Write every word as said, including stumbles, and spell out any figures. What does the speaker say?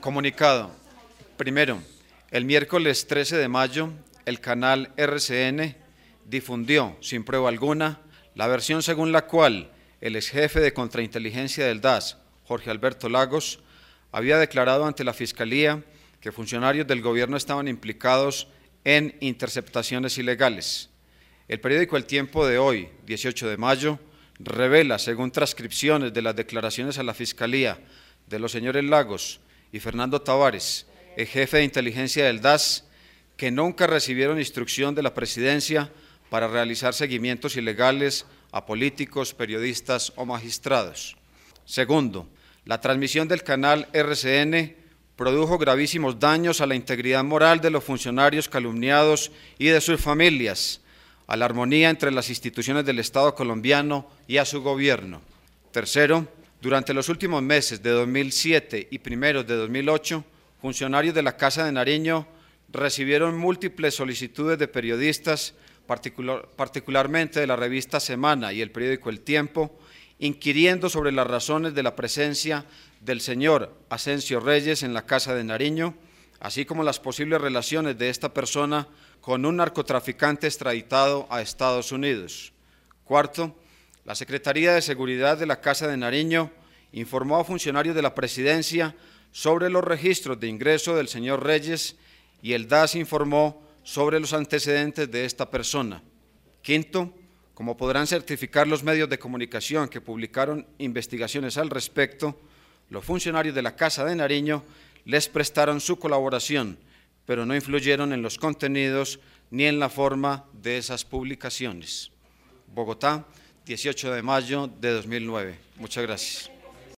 Comunicado. Primero, el miércoles trece de mayo, el canal R C N difundió, sin prueba alguna, la versión según la cual el exjefe de contrainteligencia del D A S, Jorge Alberto Lagos, había declarado ante la Fiscalía que funcionarios del gobierno estaban implicados en interceptaciones ilegales. El periódico El Tiempo de hoy, dieciocho de mayo, revela, según transcripciones de las declaraciones a la Fiscalía de los señores Lagos y Fernando Tavares, el jefe de inteligencia del D A S, que nunca recibieron instrucción de la Presidencia para realizar seguimientos ilegales a políticos, periodistas o magistrados. Segundo, la transmisión del canal R C N produjo gravísimos daños a la integridad moral de los funcionarios calumniados y de sus familias, a la armonía entre las instituciones del Estado colombiano y a su gobierno. Tercero, durante los últimos meses de dos mil siete y primeros de dos mil ocho, funcionarios de la Casa de Nariño recibieron múltiples solicitudes de periodistas, particular, particularmente de la revista Semana y el periódico El Tiempo, inquiriendo sobre las razones de la presencia del señor Asensio Reyes en la Casa de Nariño, así como las posibles relaciones de esta persona con un narcotraficante extraditado a Estados Unidos. Cuarto, la Secretaría de Seguridad de la Casa de Nariño informó a funcionarios de la Presidencia sobre los registros de ingreso del señor Reyes y el D A S informó sobre los antecedentes de esta persona. Quinto, como podrán certificar los medios de comunicación que publicaron investigaciones al respecto, los funcionarios de la Casa de Nariño les prestaron su colaboración, pero no influyeron en los contenidos ni en la forma de esas publicaciones. Bogotá, dieciocho de mayo de dos mil nueve. Muchas gracias.